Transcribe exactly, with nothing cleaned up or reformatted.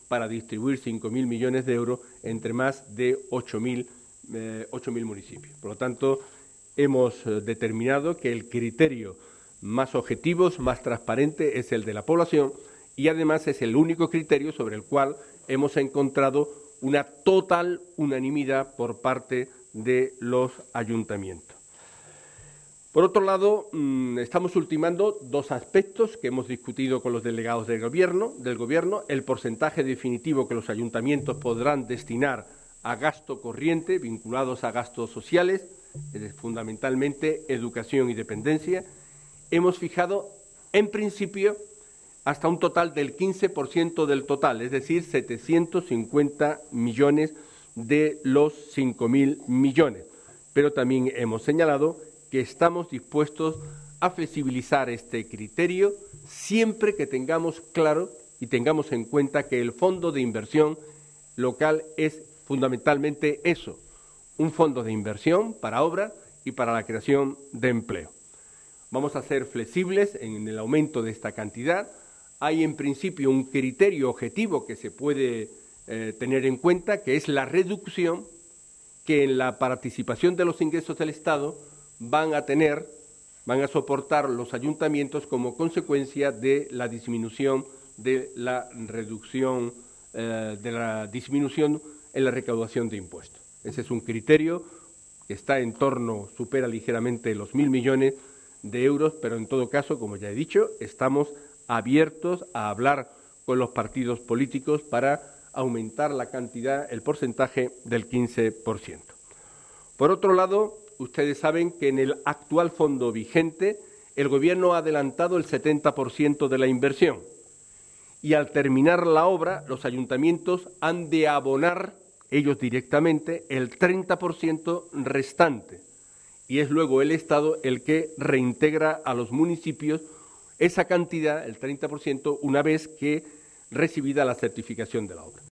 para distribuir cinco mil millones de euros entre más de ocho mil municipios. Por lo tanto, hemos determinado que el criterio más objetivo, más transparente, es el de la población y, además, es el único criterio sobre el cual hemos encontrado una total unanimidad por parte de los ayuntamientos. Por otro lado, estamos ultimando dos aspectos que hemos discutido con los delegados del Gobierno, del Gobierno, el porcentaje definitivo que los ayuntamientos podrán destinar a gasto corriente, vinculados a gastos sociales, fundamentalmente educación y dependencia. Hemos fijado, en principio, hasta un total del quince por ciento del total, es decir, setecientos cincuenta millones de los cinco mil millones. Pero también hemos señalado que estamos dispuestos a flexibilizar este criterio siempre que tengamos claro y tengamos en cuenta que el fondo de inversión local es fundamentalmente eso, un fondo de inversión para obra y para la creación de empleo. Vamos a ser flexibles en el aumento de esta cantidad. Hay, en principio, un criterio objetivo que se puede eh, tener en cuenta, que es la reducción que en la participación de los ingresos del Estado van a tener, van a soportar los ayuntamientos como consecuencia de la disminución de la reducción, eh, de la disminución en la recaudación de impuestos. Ese es un criterio que está en torno, supera ligeramente los mil millones de euros, pero en todo caso, como ya he dicho, estamos abiertos a hablar con los partidos políticos para aumentar la cantidad, el porcentaje del quince por ciento. Por otro lado, ustedes saben que en el actual fondo vigente el Gobierno ha adelantado el setenta por ciento de la inversión y al terminar la obra los ayuntamientos han de abonar ellos directamente el treinta por ciento restante y es luego el Estado el que reintegra a los municipios esa cantidad, el treinta por ciento, una vez que recibida la certificación de la obra.